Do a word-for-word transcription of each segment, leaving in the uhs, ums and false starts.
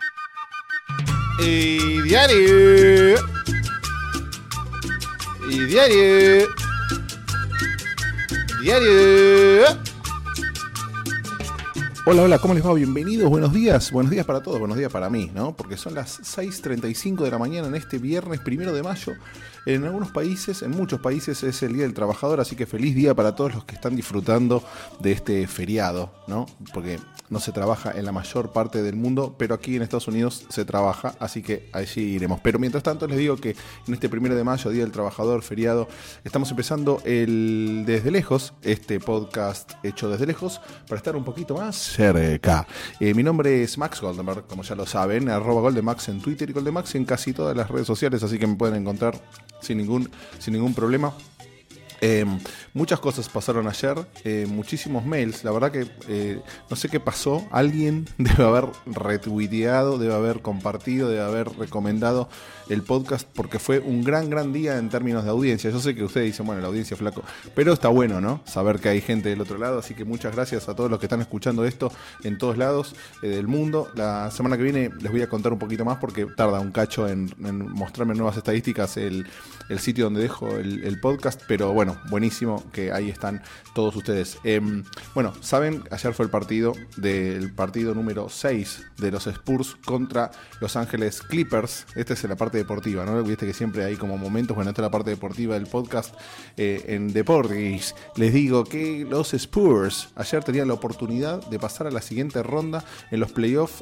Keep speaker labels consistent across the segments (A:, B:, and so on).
A: Y diario. Y diario. Diario. Hola, hola, ¿cómo les va? Bienvenidos, buenos días, buenos días para todos, buenos días para mí, ¿no? Porque son las seis treinta y cinco de la mañana en este viernes primero de mayo. En algunos países, en muchos países es el Día del Trabajador, así que feliz día para todos los que están disfrutando de este feriado, ¿no? Porque no se trabaja en la mayor parte del mundo, pero aquí en Estados Unidos se trabaja, así que allí iremos. Pero mientras tanto les digo que en este primero de mayo, Día del Trabajador, feriado, estamos empezando el Desde Lejos, este podcast hecho desde lejos, para estar un poquito más cerca. Eh, mi nombre es Max Goldenberg, como ya lo saben, arroba Goldemax en Twitter y Goldemax en casi todas las redes sociales, así que me pueden encontrar sin ningún, sin ningún problema. Eh, muchas cosas pasaron ayer, eh, muchísimos mails, la verdad que eh, no sé qué pasó, alguien debe haber retuiteado, debe haber compartido, debe haber recomendado el podcast porque fue un gran, gran día en términos de audiencia. Yo sé que ustedes dicen, bueno, la audiencia flaco, pero está bueno, ¿no? Saber que hay gente del otro lado, así que muchas gracias a todos los que están escuchando esto en todos lados eh, del mundo. La semana que viene les voy a contar un poquito más porque tarda un cacho en, en mostrarme nuevas estadísticas el, el sitio donde dejo el, el podcast, pero bueno, buenísimo que ahí están todos ustedes. Eh, bueno, saben, ayer fue el partido del partido número seis de los Spurs contra Los Ángeles Clippers. Esta es la parte deportiva, ¿no? Viste que siempre hay como momentos, bueno, esta es la parte deportiva del podcast. Eh, en Deportes les digo que los Spurs ayer tenían la oportunidad de pasar a la siguiente ronda en los playoffs,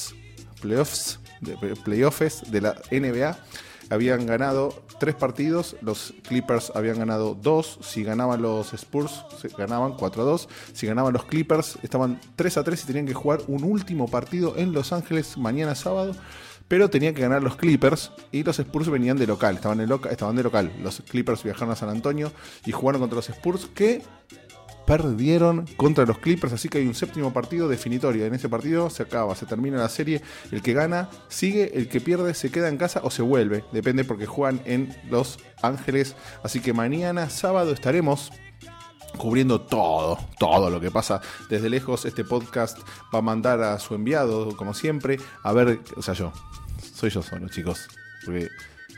A: playoffs, de, playoffs de la N B A. Habían ganado tres partidos, los Clippers habían ganado dos, si ganaban los Spurs ganaban cuatro a dos, si ganaban los Clippers estaban tres a tres y tenían que jugar un último partido en Los Ángeles mañana sábado, pero tenían que ganar los Clippers y los Spurs venían de local, estaban, en loca, estaban de local, los Clippers viajaron a San Antonio y jugaron contra los Spurs que perdieron contra los Clippers, así que hay un séptimo partido definitorio. En ese partido se acaba, se termina la serie. El que gana sigue, el que pierde se queda en casa o se vuelve. Depende porque juegan en Los Ángeles. Así que mañana sábado estaremos cubriendo todo, todo lo que pasa desde lejos. Este podcast va a mandar a su enviado, como siempre, a ver, o sea, yo, soy yo solo, chicos. Porque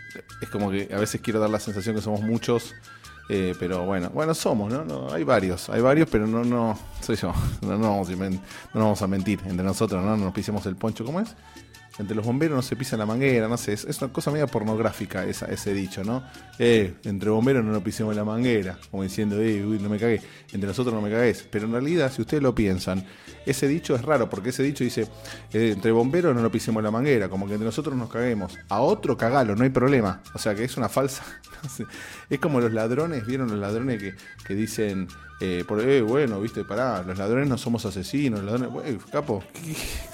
A: es como que a veces quiero dar la sensación que somos muchos. Eh, pero bueno, bueno somos, ¿no? no hay varios, hay varios, pero no, no, soy yo, no, no, vamos a, no nos vamos a mentir entre nosotros, ¿no? No nos pisemos el poncho, ¿cómo es? Entre los bomberos no se pisa la manguera, no sé, es, es una cosa media pornográfica esa, ese dicho, ¿no? Eh, entre bomberos no nos pisemos la manguera, como diciendo, eh, uy, no me cagué, entre nosotros no me cagués, pero en realidad, si ustedes lo piensan, ese dicho es raro, porque ese dicho dice, eh, entre bomberos no nos pisemos la manguera, como que entre nosotros nos caguemos, a otro cagalo, no hay problema, o sea que es una falsa, no sé, es como los ladrones, ¿vieron los ladrones que, que dicen, eh, por, eh, bueno, viste, pará, los ladrones no somos asesinos, los ladrones, eh, capo, ¿qué, qué,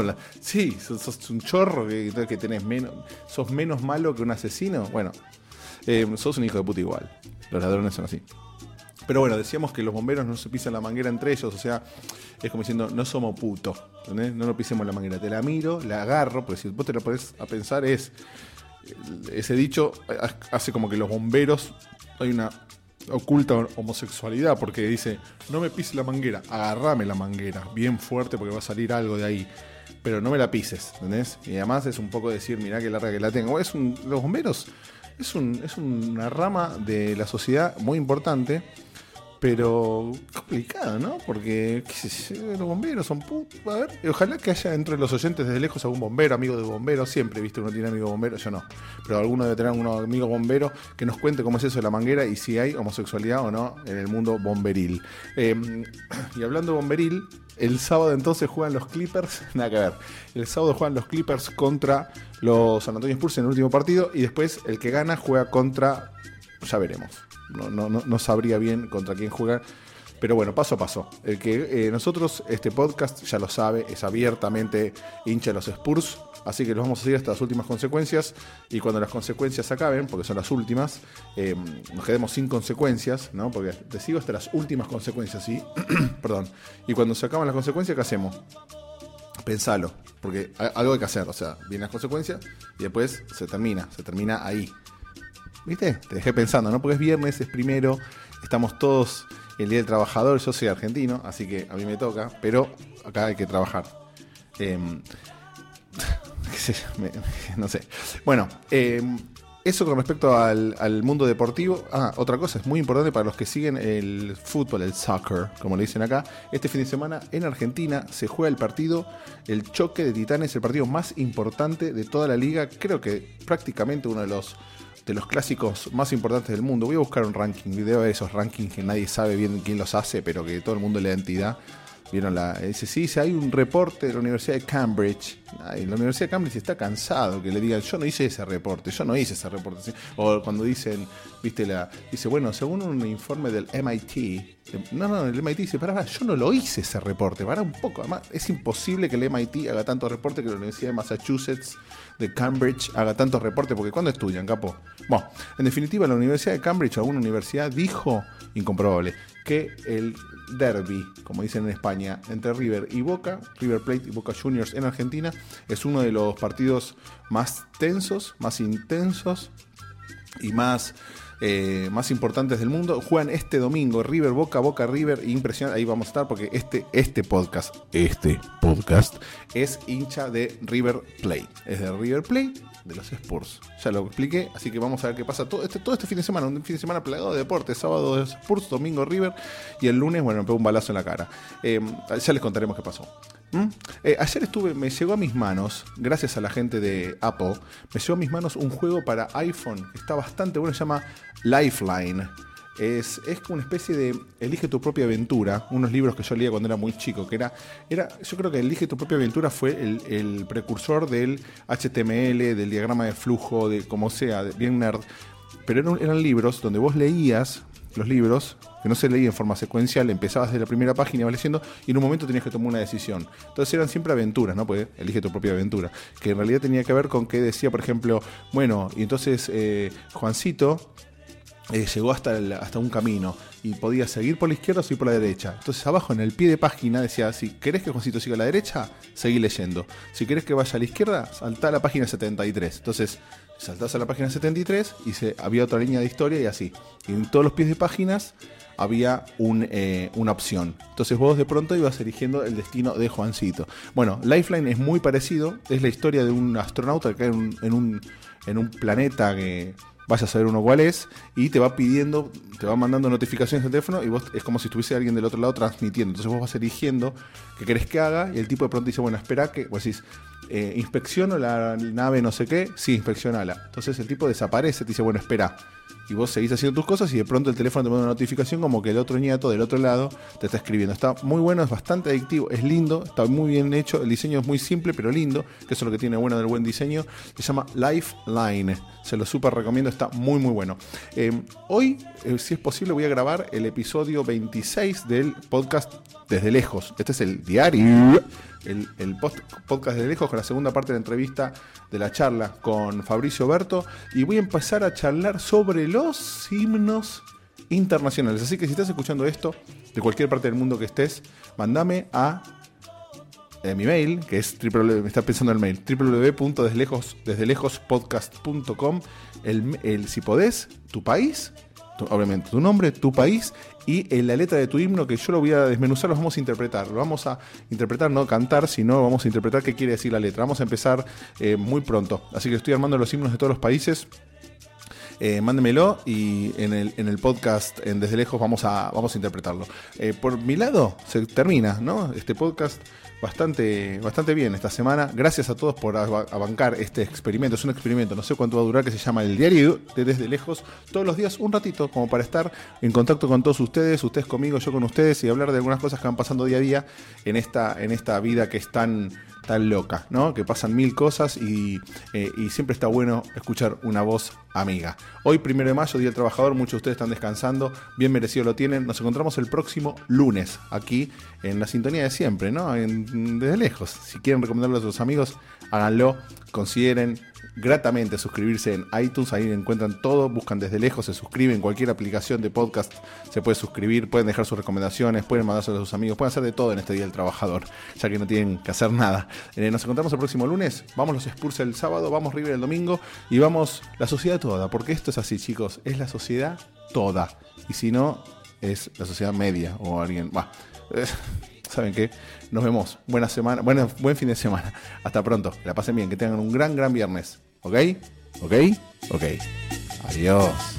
A: sí, sos, sos un chorro que, que tenés menos, sos menos malo que un asesino. Bueno, eh, sos un hijo de puta igual. Los ladrones son así. Pero bueno, decíamos que los bomberos no se pisan la manguera entre ellos, o sea, es como diciendo, no somos putos, ¿entendés? No nos pisemos la manguera. Te la miro, la agarro, porque si vos te la ponés a pensar es, ese dicho hace como que los bomberos, hay una oculta homosexualidad, porque dice, no me pises la manguera, agarrame la manguera, bien fuerte porque va a salir algo de ahí, pero no me la pises, ¿entendés? Y además es un poco decir, mirá qué larga que la tengo. Es un, los bomberos es, un, es una rama de la sociedad muy importante, pero complicado, ¿no? Porque qué sé yo, los bomberos son putos. A ver, ojalá que haya entre los oyentes desde lejos algún bombero, amigo de bombero. Siempre, viste, uno tiene amigo bombero, yo no. Pero alguno debe tener un amigo bombero que nos cuente cómo es eso de la manguera y si hay homosexualidad o no en el mundo bomberil. Eh, y hablando de bomberil, el sábado entonces juegan los Clippers. Nada que ver. El sábado juegan los Clippers contra los San Antonio Spurs en el último partido. Y después el que gana juega contra. Ya veremos. No, no, no, no sabría bien contra quién jugar. Pero bueno, paso a paso. El que eh, nosotros, este podcast, ya lo sabe, es abiertamente hincha de los Spurs. Así que los vamos a seguir hasta las últimas consecuencias. Y cuando las consecuencias acaben, porque son las últimas, eh, nos quedemos sin consecuencias, ¿no? Porque te sigo hasta las últimas consecuencias, ¿sí? Perdón. Y cuando se acaban las consecuencias, ¿qué hacemos? Pensalo. Porque algo hay que hacer. O sea, vienen las consecuencias y después se termina. Se termina ahí. ¿Viste? Te dejé pensando, ¿no? Porque es viernes, es primero, estamos todos el Día del Trabajador, yo soy argentino, así que a mí me toca, pero acá hay que trabajar. Eh, me, no sé. Bueno, eh, eso con respecto al, al mundo deportivo. Ah, otra cosa, es muy importante para los que siguen el fútbol, el soccer, como le dicen acá. Este fin de semana en Argentina se juega el partido, el choque de titanes, el partido más importante de toda la liga. Creo que prácticamente uno de los de los clásicos más importantes del mundo. Voy a buscar un ranking, video de esos rankings que nadie sabe bien quién los hace, pero que todo el mundo le da entidad. Vieron la, dice, sí, dice, hay un reporte de la Universidad de Cambridge. Ay, la Universidad de Cambridge está cansado que le digan, yo no hice ese reporte, yo no hice ese reporte. ¿Sí? O cuando dicen, viste, la dice, bueno, según un informe del M I T, no, no, el M I T dice, pará, pará, yo no lo hice ese reporte, pará un poco. Además, es imposible que el M I T haga tantos reportes, que la Universidad de Massachusetts, de Cambridge, haga tantos reportes, porque ¿cuándo estudian, capo? Bueno, en definitiva, la Universidad de Cambridge, alguna universidad, dijo, incomprobable, que el derby, como dicen en España, entre River y Boca, River Plate y Boca Juniors en Argentina, es uno de los partidos más tensos, más intensos y más, eh, más importantes del mundo. Juegan este domingo, River Boca, Boca River, impresionante, ahí vamos a estar porque este, este podcast, este podcast es hincha de River Plate, es de River Plate, de los Spurs. Ya lo expliqué, así que vamos a ver qué pasa todo este, todo este fin de semana, un fin de semana plagado de deporte, sábado de Spurs, domingo River, y el lunes, bueno, me pegó un balazo en la cara. Eh, ya les contaremos qué pasó. ¿Mm? Eh, ayer estuve, me llegó a mis manos, gracias a la gente de Apple, me llegó a mis manos un juego para iPhone que está bastante bueno, se llama Lifeline. Es, es como una especie de Elige tu propia aventura, unos libros que yo leía cuando era muy chico, que era, era yo creo que Elige tu propia aventura fue el, el precursor del H T M L, del diagrama de flujo, de como sea, de, bien nerd, pero eran, eran libros donde vos leías los libros, que no se leía en forma secuencial, empezabas desde la primera página, ibas leyendo, y en un momento tenías que tomar una decisión. Entonces eran siempre aventuras, ¿no? Pues elige tu propia aventura, que en realidad tenía que ver con que decía, por ejemplo, bueno, y entonces eh, Juancito Eh, llegó hasta, el, hasta un camino y podía seguir por la izquierda o seguir por la derecha. Entonces abajo en el pie de página decía, si querés que Juancito siga a la derecha, seguí leyendo. Si querés que vaya a la izquierda, saltá a la página setenta y tres. Entonces saltás a la página setenta y tres y se, había otra línea de historia y así. Y en todos los pies de páginas había un, eh, una opción. Entonces vos de pronto ibas eligiendo el destino de Juancito. Bueno, Lifeline es muy parecido. Es la historia de un astronauta que cae en un, en un, en un planeta que... vaya a saber uno cuál es, y te va pidiendo, te va mandando notificaciones al teléfono, y vos es como si estuviese alguien del otro lado transmitiendo. Entonces vos vas eligiendo qué querés que haga, y el tipo de pronto dice, bueno, espera que, vos decís, eh, inspecciono la nave no sé qué, sí, inspeccionala. Entonces el tipo desaparece, te dice, bueno, espera. Y vos seguís haciendo tus cosas y de pronto el teléfono te manda una notificación como que el otro ñato del otro lado te está escribiendo. Está muy bueno, es bastante adictivo, es lindo, está muy bien hecho, el diseño es muy simple pero lindo, que eso es lo que tiene bueno del buen diseño. Se llama Lifeline, se lo súper recomiendo, está muy muy bueno. Eh, hoy, eh, si es posible, voy a grabar el episodio veintiséis del podcast Desde Lejos. Este es el diario, el, el post, podcast Desde Lejos, con la segunda parte de la entrevista de la charla con Fabricio Berto, y voy a empezar a charlar sobre los himnos internacionales. Así que si estás escuchando esto de cualquier parte del mundo que estés, mandame a eh, mi mail, que es www, me está pensando el mail, doble u doble u doble u punto desde lejos podcast punto com, el, el, si podés, tu país, tu, obviamente tu nombre, tu país y en la letra de tu himno, que yo lo voy a desmenuzar, lo vamos a interpretar. Lo vamos a interpretar, no cantar, sino vamos a interpretar qué quiere decir la letra. Vamos a empezar eh, muy pronto. Así que estoy armando los himnos de todos los países. Eh, mándemelo y en el, en el podcast en Desde Lejos vamos a, vamos a interpretarlo. Eh, por mi lado, se termina, ¿no? Este podcast bastante, bastante bien esta semana. Gracias a todos por abancar este experimento. Es un experimento, no sé cuánto va a durar, que se llama el diario de Desde Lejos. Todos los días un ratito, como para estar en contacto con todos ustedes, ustedes conmigo, yo con ustedes, y hablar de algunas cosas que van pasando día a día en esta, en esta vida que es tan, tan loca, ¿no? Que pasan mil cosas y, eh, y siempre está bueno escuchar una voz amiga. Hoy, primero de mayo, Día del Trabajador, muchos de ustedes están descansando, bien merecido lo tienen. Nos encontramos el próximo lunes, aquí en la sintonía de siempre, ¿no? En, desde lejos. Si quieren recomendarlo a sus amigos, háganlo, consideren gratamente suscribirse en iTunes, ahí encuentran todo, buscan Desde Lejos, se suscriben, cualquier aplicación de podcast se puede suscribir, pueden dejar sus recomendaciones, pueden mandárselo a sus amigos, pueden hacer de todo en este Día del Trabajador, ya que no tienen que hacer nada. Eh, nos encontramos el próximo lunes, vamos los Spurs el sábado, vamos River el domingo y vamos la sociedad toda, porque esto es así, chicos, es la sociedad toda, y si no, es la sociedad media o alguien, bah, eh, ¿saben qué? Nos vemos. Buena semana, buena, buen fin de semana. Hasta pronto. Que la pasen bien, que tengan un gran, gran viernes. ¿Ok? ¿Ok? Ok. Adiós.